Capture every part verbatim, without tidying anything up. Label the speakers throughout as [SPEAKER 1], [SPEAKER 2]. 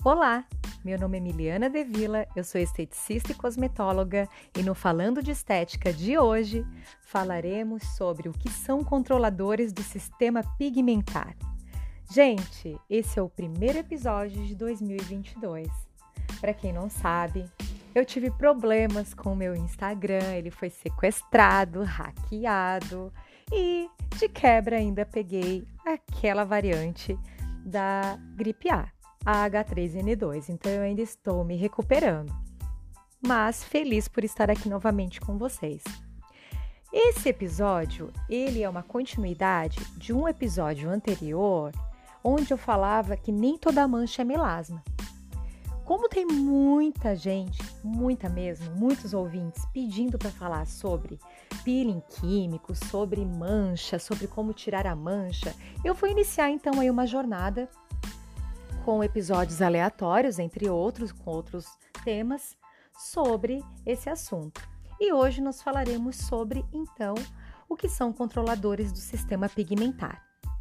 [SPEAKER 1] Olá, meu nome é Emiliana De Villa, eu sou esteticista e cosmetóloga e no Falando de Estética de hoje falaremos sobre o que são controladores do sistema pigmentar. Gente, esse é o primeiro episódio de dois mil e vinte e dois. Para quem não sabe, eu tive problemas com o meu Instagram, ele foi sequestrado, hackeado e de quebra ainda peguei aquela variante da gripe A. A H três N dois, então eu ainda estou me recuperando, mas feliz por estar aqui novamente com vocês. Esse episódio, ele é uma continuidade de um episódio anterior, onde eu falava que nem toda mancha é melasma. Como tem muita gente, muita mesmo, muitos ouvintes pedindo para falar sobre peeling químico, sobre mancha, sobre como tirar a mancha, eu vou iniciar então aí uma jornada com episódios aleatórios, entre outros, com outros temas, sobre esse assunto. E hoje nós falaremos sobre, então, o que são controladores do sistema pigmentar.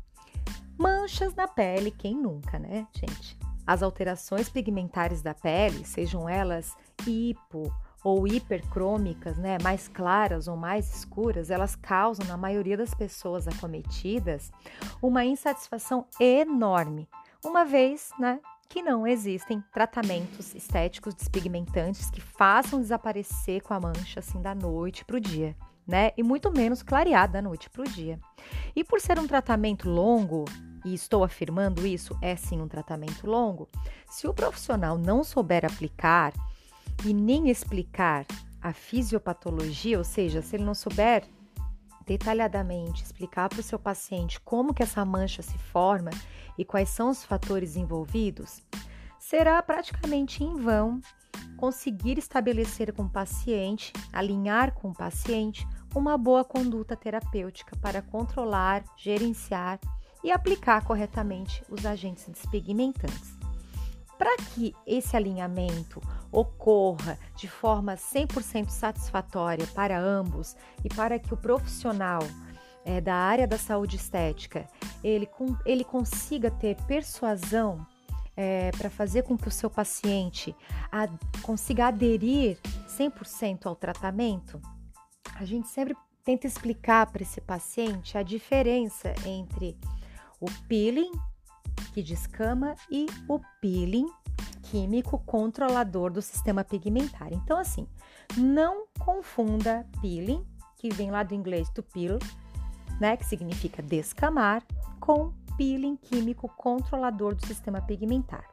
[SPEAKER 1] Manchas na pele, quem nunca, né, gente? As alterações pigmentares da pele, sejam elas hipo ou hipercrômicas, né, mais claras ou mais escuras, elas causam, na maioria das pessoas acometidas, uma insatisfação enorme, uma vez, né, que não existem tratamentos estéticos despigmentantes que façam desaparecer com a mancha assim da noite para o dia, né? E muito menos clarear da noite para o dia. E por ser um tratamento longo, e estou afirmando isso, é sim um tratamento longo, se o profissional não souber aplicar e nem explicar a fisiopatologia, ou seja, se ele não souber detalhadamente explicar para o seu paciente como que essa mancha se forma e quais são os fatores envolvidos, será praticamente em vão conseguir estabelecer com o paciente, alinhar com o paciente, uma boa conduta terapêutica para controlar, gerenciar e aplicar corretamente os agentes despigmentantes. Para que esse alinhamento ocorra de forma cem por cento satisfatória para ambos e para que o profissional é, da área da saúde estética ele, ele consiga ter persuasão é, para fazer com que o seu paciente a, consiga aderir cem por cento ao tratamento, a gente sempre tenta explicar para esse paciente a diferença entre o peeling que descama e o peeling químico controlador do sistema pigmentar. Então, assim, não confunda peeling, que vem lá do inglês to peel, né, que significa descamar, com peeling químico controlador do sistema pigmentar.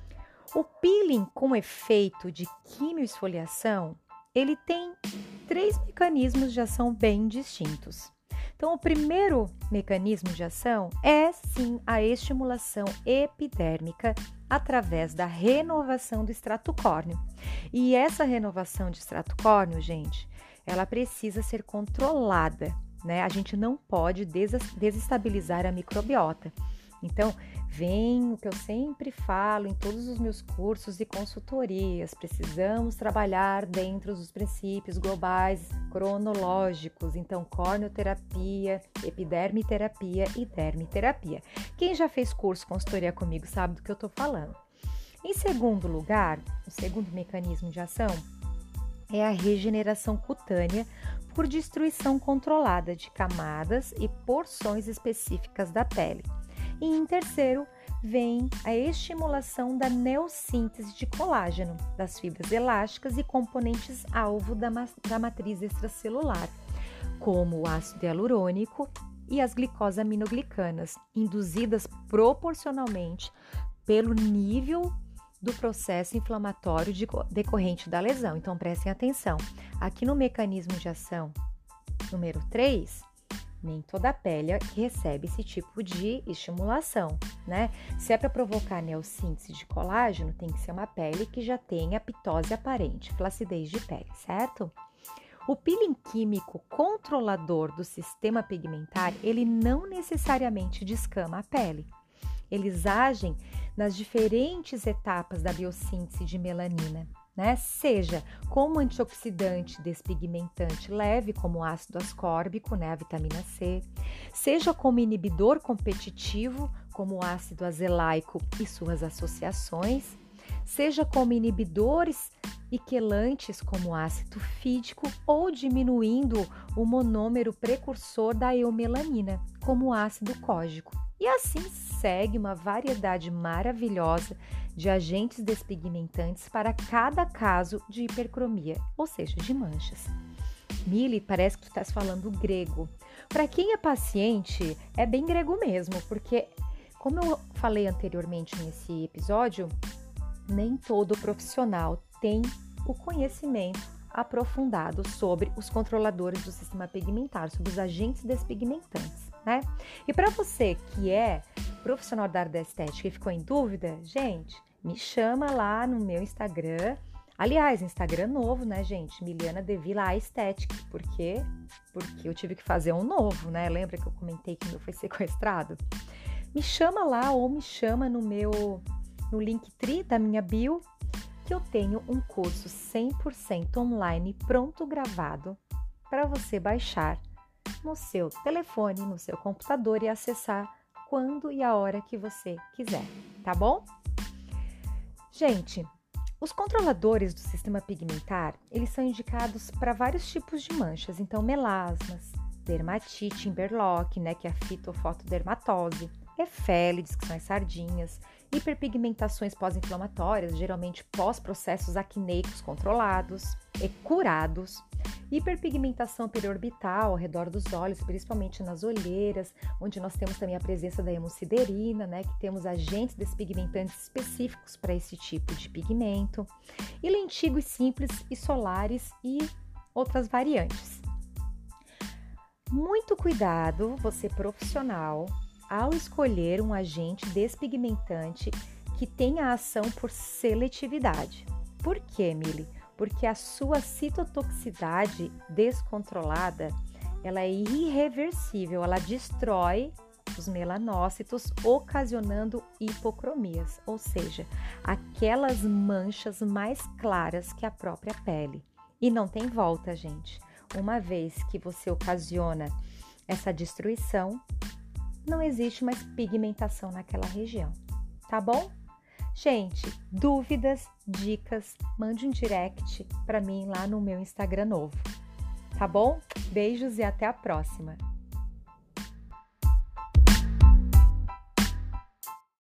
[SPEAKER 1] O peeling com efeito de quimioesfoliação, ele tem três mecanismos de ação bem distintos. Então, o primeiro mecanismo de ação é, sim, a estimulação epidérmica através da renovação do extrato córneo. E essa renovação de extrato córneo, gente, ela precisa ser controlada, né? A gente não pode desestabilizar a microbiota. Então, vem o que eu sempre falo em todos os meus cursos e consultorias, precisamos trabalhar dentro dos princípios globais cronológicos, então corneoterapia, epidermiterapia e dermiterapia. Quem já fez curso consultoria comigo sabe do que eu estou falando. Em segundo lugar, o segundo mecanismo de ação é a regeneração cutânea por destruição controlada de camadas e porções específicas da pele. E em terceiro, vem a estimulação da neossíntese de colágeno, das fibras elásticas e componentes-alvo da, ma- da matriz extracelular, como o ácido hialurônico e as glicosaminoglicanas, induzidas proporcionalmente pelo nível do processo inflamatório de, decorrente da lesão. Então, prestem atenção. Aqui no mecanismo de ação número três, nem toda a pele recebe esse tipo de estimulação, né? Se é para provocar neossíntese de colágeno, tem que ser uma pele que já tenha pitose aparente, flacidez de pele, certo? O peeling químico controlador do sistema pigmentar, ele não necessariamente descama a pele. Eles agem nas diferentes etapas da biossíntese de melanina, né? Seja como antioxidante despigmentante leve, como o ácido ascórbico, né? A vitamina C, seja como inibidor competitivo, como o ácido azelaico e suas associações, seja como inibidores e quelantes como ácido fídico ou diminuindo o monômero precursor da eumelanina, como ácido cógico. E assim segue uma variedade maravilhosa de agentes despigmentantes para cada caso de hipercromia, ou seja, de manchas. Mili, parece que tu estás falando grego. Para quem é paciente, é bem grego mesmo, porque, como eu falei anteriormente nesse episódio, nem todo profissional tem o conhecimento aprofundado sobre os controladores do sistema pigmentar, sobre os agentes despigmentantes, né? E para você que é profissional da área da estética e ficou em dúvida, gente, me chama lá no meu Instagram. Aliás, Instagram novo, né, gente? Miliana Devila a Estética. Por quê? Porque eu tive que fazer um novo, né? Lembra que eu comentei que o meu foi sequestrado? Me chama lá ou me chama no meu no Linktree da minha bio, que eu tenho um curso cem por cento online pronto gravado para você baixar no seu telefone, no seu computador e acessar quando e a hora que você quiser, tá bom? Gente, os controladores do sistema pigmentar, eles são indicados para vários tipos de manchas, então melasmas, dermatite Imberlock, né, que é a fitofotodermatose, efélides, que são as sardinhas, hiperpigmentações pós-inflamatórias, geralmente pós-processos acneicos controlados e curados, hiperpigmentação periorbital ao redor dos olhos, principalmente nas olheiras, onde nós temos também a presença da hemosiderina, né, que temos agentes despigmentantes específicos para esse tipo de pigmento, e lentigos simples e solares e outras variantes. Muito cuidado, você profissional, ao escolher um agente despigmentante que tenha ação por seletividade. Por quê, Mili? Porque a sua citotoxicidade descontrolada, ela é irreversível, ela destrói os melanócitos, ocasionando hipocromias, ou seja, aquelas manchas mais claras que a própria pele. E não tem volta, gente. Uma vez que você ocasiona essa destruição, não existe mais pigmentação naquela região, tá bom? Gente, dúvidas, dicas, mande um direct para mim lá no meu Instagram novo, tá bom? Beijos e até a próxima!